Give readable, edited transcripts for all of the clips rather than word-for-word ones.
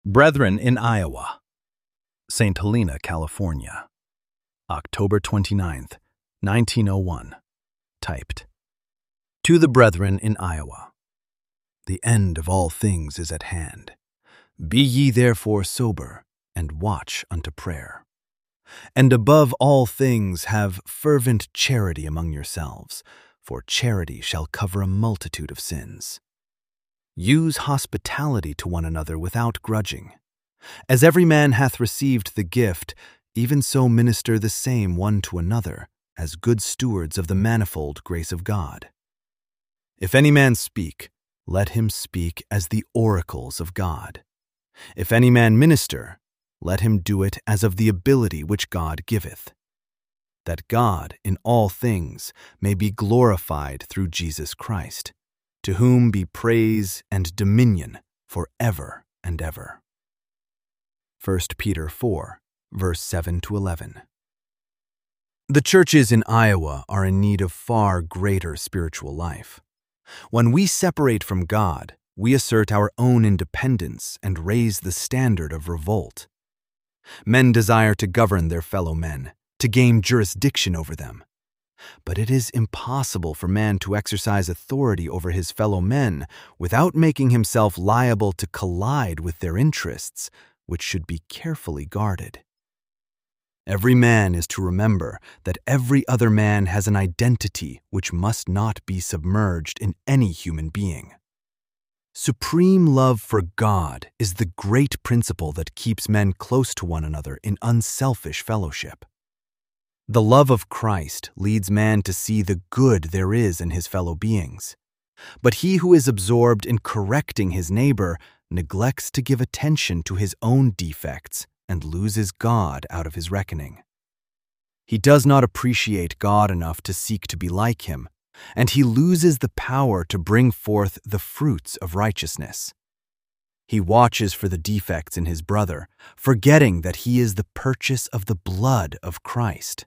Brethren in Iowa, St. Helena, California, October 29th, 1901. Typed. To the brethren in Iowa, the end of all things is at hand. Be ye therefore sober, and watch unto prayer. And above all things have fervent charity among yourselves, for charity shall cover a multitude of sins. Use hospitality to one another without grudging. As every man hath received the gift, even so minister the same one to another, as good stewards of the manifold grace of God. If any man speak, let him speak as the oracles of God. If any man minister, let him do it as of the ability which God giveth, that God in all things may be glorified through Jesus Christ, to whom be praise and dominion for ever and ever. 1 Peter 4, verse 7-11. The churches in Iowa are in need of far greater spiritual life. When we separate from God, we assert our own independence and raise the standard of revolt. Men desire to govern their fellow men, to gain jurisdiction over them. But it is impossible for man to exercise authority over his fellow men without making himself liable to collide with their interests, which should be carefully guarded. Every man is to remember that every other man has an identity which must not be submerged in any human being. Supreme love for God is the great principle that keeps men close to one another in unselfish fellowship. The love of Christ leads man to see the good there is in his fellow beings. But he who is absorbed in correcting his neighbor neglects to give attention to his own defects and loses God out of his reckoning. He does not appreciate God enough to seek to be like him, and he loses the power to bring forth the fruits of righteousness. He watches for the defects in his brother, forgetting that he is the purchase of the blood of Christ.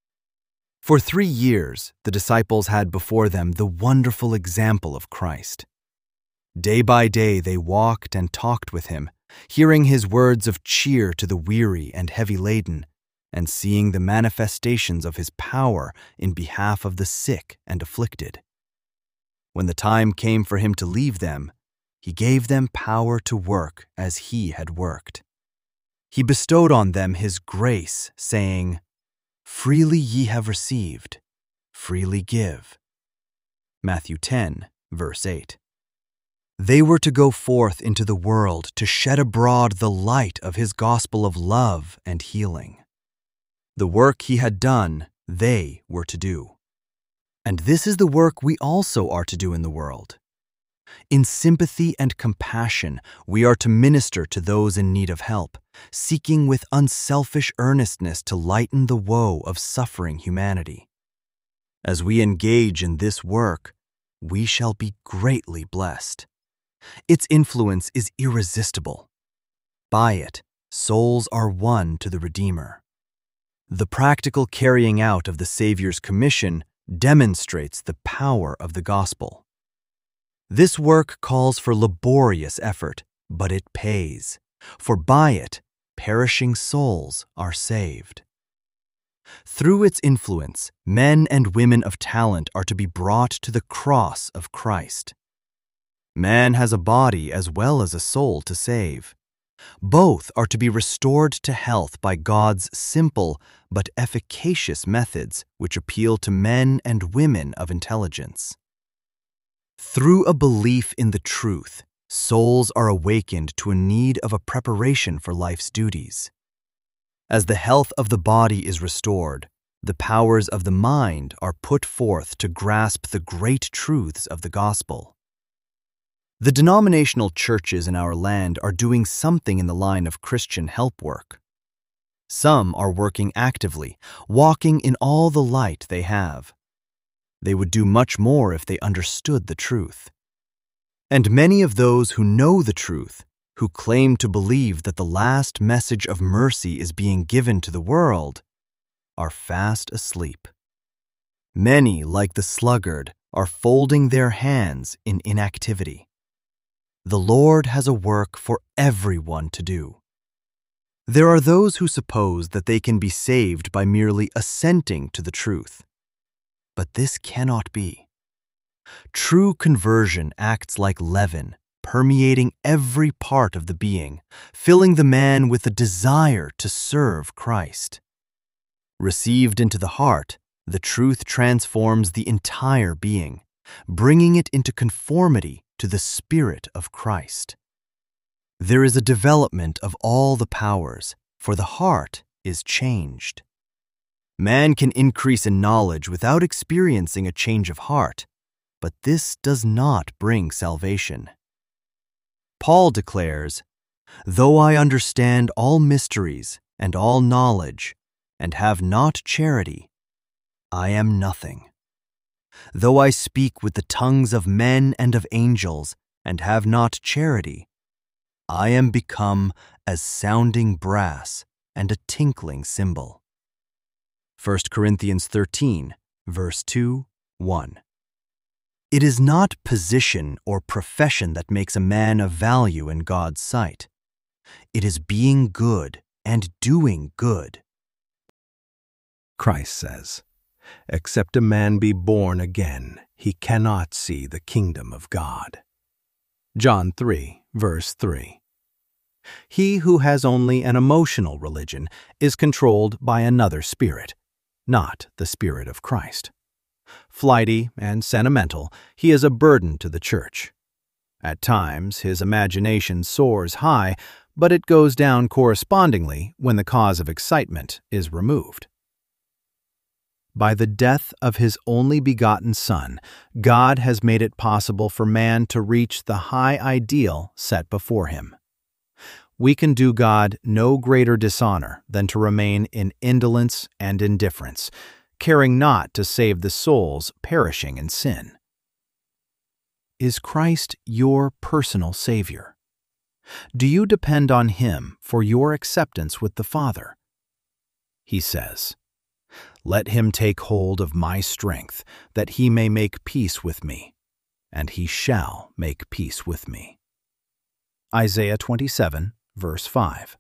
For 3 years, the disciples had before them the wonderful example of Christ. Day by day they walked and talked with him, hearing his words of cheer to the weary and heavy laden, and seeing the manifestations of his power in behalf of the sick and afflicted. When the time came for him to leave them, he gave them power to work as he had worked. He bestowed on them his grace, saying, "Freely ye have received, freely give." Matthew 10, verse 8. They were to go forth into the world to shed abroad the light of his gospel of love and healing. The work he had done, they were to do. And this is the work we also are to do in the world. In sympathy and compassion, we are to minister to those in need of help, seeking with unselfish earnestness to lighten the woe of suffering humanity. As we engage in this work, we shall be greatly blessed. Its influence is irresistible. By it, souls are won to the Redeemer. The practical carrying out of the Savior's commission demonstrates the power of the gospel. This work calls for laborious effort, but it pays, for by it, perishing souls are saved. Through its influence, men and women of talent are to be brought to the cross of Christ. Man has a body as well as a soul to save. Both are to be restored to health by God's simple but efficacious methods which appeal to men and women of intelligence. Through a belief in the truth, souls are awakened to a need of a preparation for life's duties. As the health of the body is restored, the powers of the mind are put forth to grasp the great truths of the gospel. The denominational churches in our land are doing something in the line of Christian help work. Some are working actively, walking in all the light they have. They would do much more if they understood the truth. And many of those who know the truth, who claim to believe that the last message of mercy is being given to the world, are fast asleep. Many, like the sluggard, are folding their hands in inactivity. The Lord has a work for everyone to do. There are those who suppose that they can be saved by merely assenting to the truth. But this cannot be. True conversion acts like leaven, permeating every part of the being, filling the man with a desire to serve Christ. Received into the heart, the truth transforms the entire being, bringing it into conformity to the Spirit of Christ. There is a development of all the powers, for the heart is changed. Man can increase in knowledge without experiencing a change of heart, but this does not bring salvation. Paul declares, "Though I understand all mysteries and all knowledge, and have not charity, I am nothing. Though I speak with the tongues of men and of angels, and have not charity, I am become as sounding brass and a tinkling cymbal." 1 Corinthians 13, verse 2, 1. It is not position or profession that makes a man of value in God's sight. It is being good and doing good. Christ says, "Except a man be born again, he cannot see the kingdom of God." John 3, verse 3. He who has only an emotional religion is controlled by another spirit, not the Spirit of Christ. Flighty and sentimental, he is a burden to the church. At times, his imagination soars high, but it goes down correspondingly when the cause of excitement is removed. By the death of his only begotten Son, God has made it possible for man to reach the high ideal set before him. We can do God no greater dishonor than to remain in indolence and indifference, caring not to save the souls perishing in sin. Is Christ your personal Savior? Do you depend on Him for your acceptance with the Father? He says, "Let him take hold of my strength, that he may make peace with me, and he shall make peace with me." Isaiah 27, verse 5.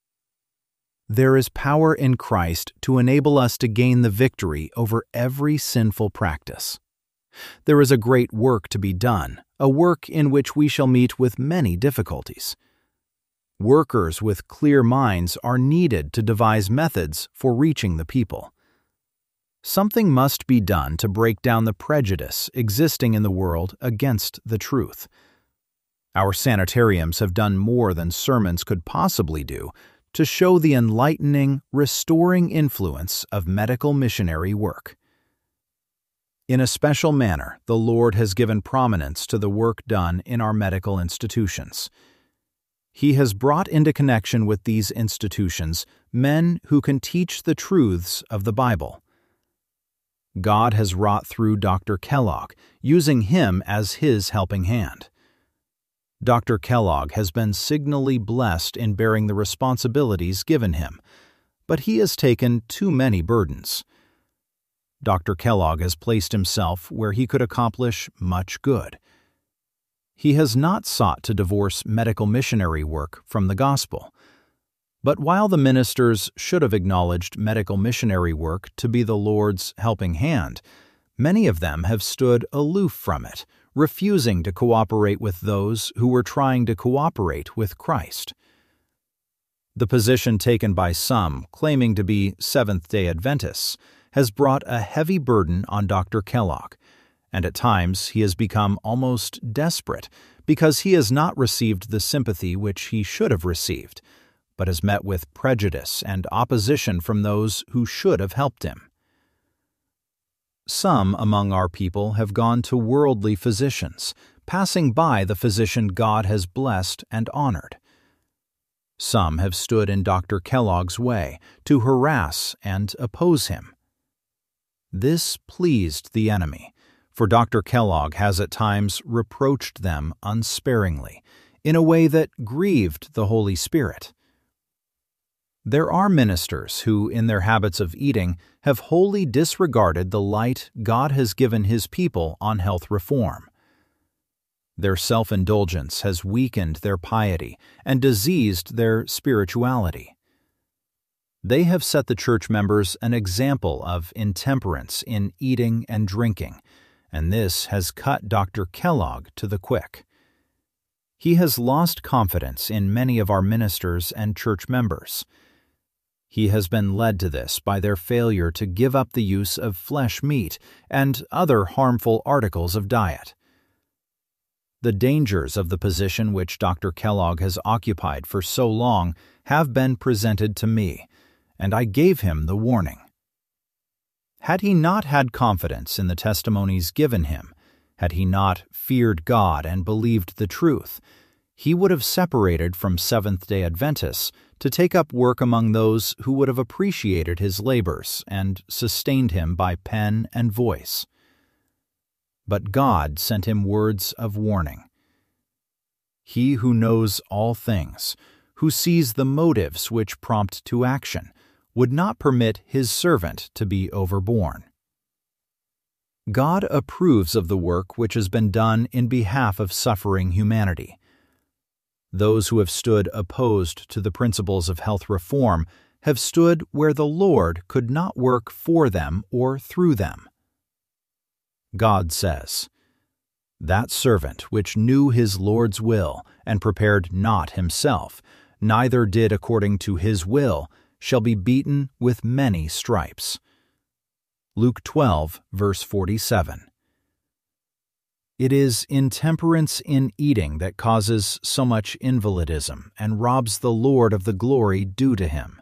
There is power in Christ to enable us to gain the victory over every sinful practice. There is a great work to be done, a work in which we shall meet with many difficulties. Workers with clear minds are needed to devise methods for reaching the people. Something must be done to break down the prejudice existing in the world against the truth. Our sanitariums have done more than sermons could possibly do to show the enlightening, restoring influence of medical missionary work. In a special manner, the Lord has given prominence to the work done in our medical institutions. He has brought into connection with these institutions men who can teach the truths of the Bible. God has wrought through Dr. Kellogg, using him as his helping hand. Dr. Kellogg has been signally blessed in bearing the responsibilities given him, but he has taken too many burdens. Dr. Kellogg has placed himself where he could accomplish much good. He has not sought to divorce medical missionary work from the gospel. But while the ministers should have acknowledged medical missionary work to be the Lord's helping hand, many of them have stood aloof from it, refusing to cooperate with those who were trying to cooperate with Christ. The position taken by some, claiming to be Seventh-day Adventists, has brought a heavy burden on Dr. Kellogg, and at times he has become almost desperate because he has not received the sympathy which he should have received, but has met with prejudice and opposition from those who should have helped him. Some among our people have gone to worldly physicians, passing by the physician God has blessed and honored. Some have stood in Dr. Kellogg's way to harass and oppose him. This pleased the enemy, for Dr. Kellogg has at times reproached them unsparingly, in a way that grieved the Holy Spirit. There are ministers who, in their habits of eating, have wholly disregarded the light God has given His people on health reform. Their self-indulgence has weakened their piety and diseased their spirituality. They have set the church members an example of intemperance in eating and drinking, and this has cut Dr. Kellogg to the quick. He has lost confidence in many of our ministers and church members. He has been led to this by their failure to give up the use of flesh meat and other harmful articles of diet. The dangers of the position which Dr. Kellogg has occupied for so long have been presented to me, and I gave him the warning. Had he not had confidence in the testimonies given him, had he not feared God and believed the truth, he would have separated from Seventh-day Adventists to take up work among those who would have appreciated his labors and sustained him by pen and voice. But God sent him words of warning. He who knows all things, who sees the motives which prompt to action, would not permit his servant to be overborne. God approves of the work which has been done in behalf of suffering humanity. Those who have stood opposed to the principles of health reform have stood where the Lord could not work for them or through them. God says, "That servant which knew his Lord's will and prepared not himself, neither did according to his will, shall be beaten with many stripes." Luke 12, verse 47. It is intemperance in eating that causes so much invalidism and robs the Lord of the glory due to him.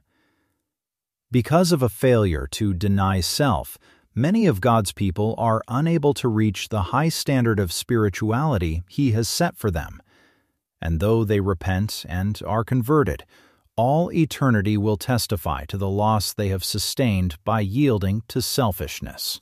Because of a failure to deny self, many of God's people are unable to reach the high standard of spirituality He has set for them. And though they repent and are converted, all eternity will testify to the loss they have sustained by yielding to selfishness.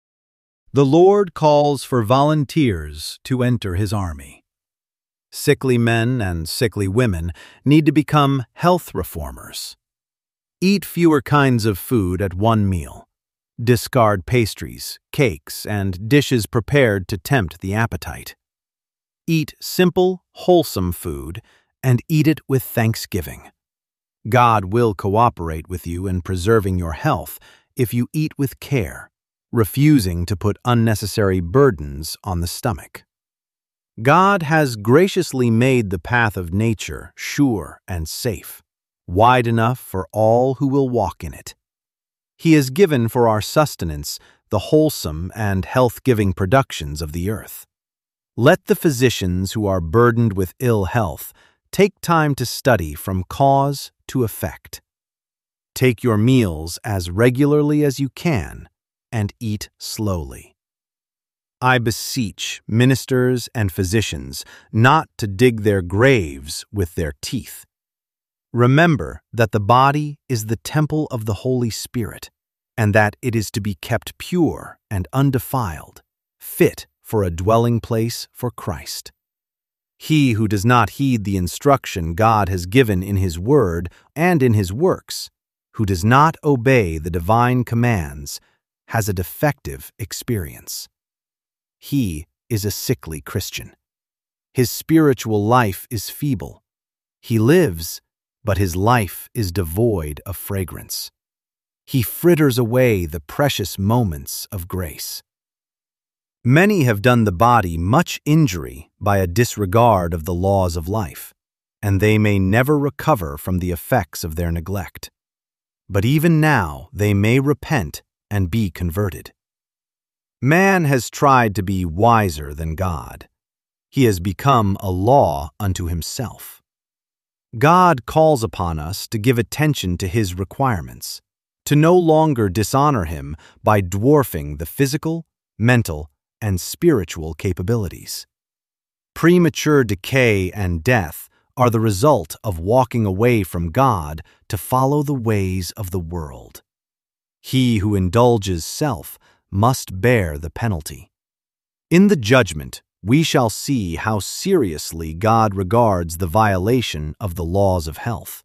The Lord calls for volunteers to enter His army. Sickly men and sickly women need to become health reformers. Eat fewer kinds of food at one meal. Discard pastries, cakes, and dishes prepared to tempt the appetite. Eat simple, wholesome food and eat it with thanksgiving. God will cooperate with you in preserving your health if you eat with care, refusing to put unnecessary burdens on the stomach. God has graciously made the path of nature sure and safe, wide enough for all who will walk in it. He has given for our sustenance the wholesome and health-giving productions of the earth. Let the physicians who are burdened with ill health take time to study from cause to effect. Take your meals as regularly as you can and eat slowly. I beseech ministers and physicians not to dig their graves with their teeth. Remember that the body is the temple of the Holy Spirit, and that it is to be kept pure and undefiled, fit for a dwelling place for Christ. He who does not heed the instruction God has given in His Word and in His works, who does not obey the divine commands, has a defective experience. He is a sickly Christian. His spiritual life is feeble. He lives, but his life is devoid of fragrance. He fritters away the precious moments of grace. Many have done the body much injury by a disregard of the laws of life, and they may never recover from the effects of their neglect. But even now they may repent and be converted. Man has tried to be wiser than God. He has become a law unto himself. God calls upon us to give attention to His requirements, to no longer dishonor Him by dwarfing the physical, mental, and spiritual capabilities. Premature decay and death are the result of walking away from God to follow the ways of the world. He who indulges self must bear the penalty. In the judgment, we shall see how seriously God regards the violation of the laws of health.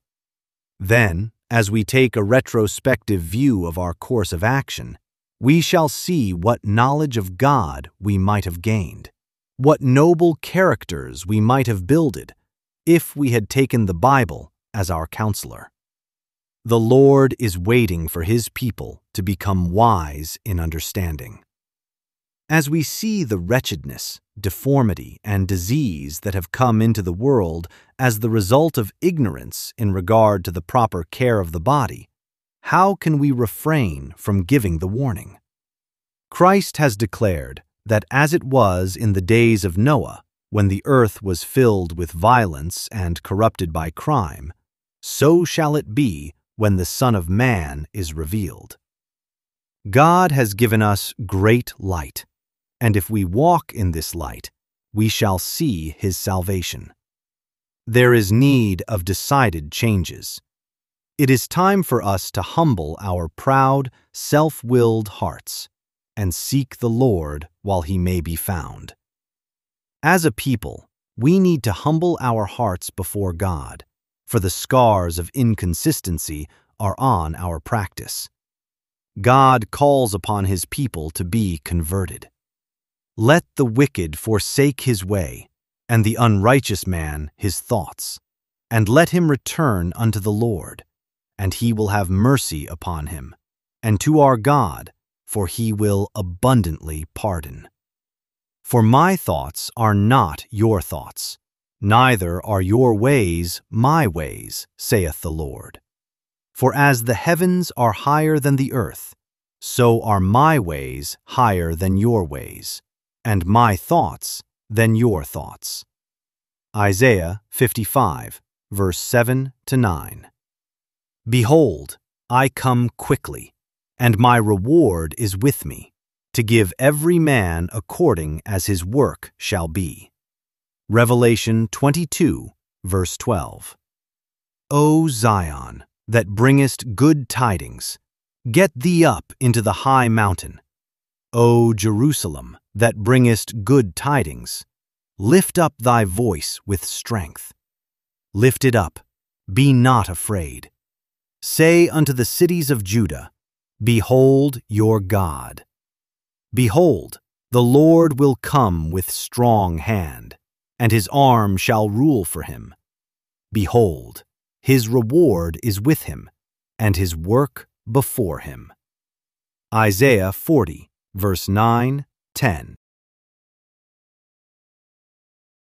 Then, as we take a retrospective view of our course of action, we shall see what knowledge of God we might have gained, What noble characters we might have builded if we had taken the Bible as our counselor. The Lord is waiting for His people to become wise in understanding. As we see the wretchedness, deformity, and disease that have come into the world as the result of ignorance in regard to the proper care of the body, how can we refrain from giving the warning? Christ has declared that as it was in the days of Noah, when the earth was filled with violence and corrupted by crime, so shall it be when the Son of Man is revealed. God has given us great light, and if we walk in this light, we shall see His salvation. There is need of decided changes. It is time for us to humble our proud, self-willed hearts and seek the Lord while He may be found. As a people, we need to humble our hearts before God, for the scars of inconsistency are on our practice. God calls upon His people to be converted. Let the wicked forsake his way, and the unrighteous man his thoughts, and let him return unto the Lord, and He will have mercy upon him, and to our God, for He will abundantly pardon. For my thoughts are not your thoughts, neither are your ways my ways, saith the Lord. For as the heavens are higher than the earth, so are my ways higher than your ways, and my thoughts than your thoughts. Isaiah 55, verse 7-9. Behold, I come quickly, and my reward is with me, to give every man according as his work shall be. Revelation 22, verse 12. O Zion, that bringest good tidings, get thee up into the high mountain. O Jerusalem, that bringest good tidings, lift up thy voice with strength. Lift it up, be not afraid. Say unto the cities of Judah, Behold your God. Behold, the Lord will come with strong hand, and His arm shall rule for Him. Behold, His reward is with Him, and His work before Him. Isaiah 40, verse 9, 10.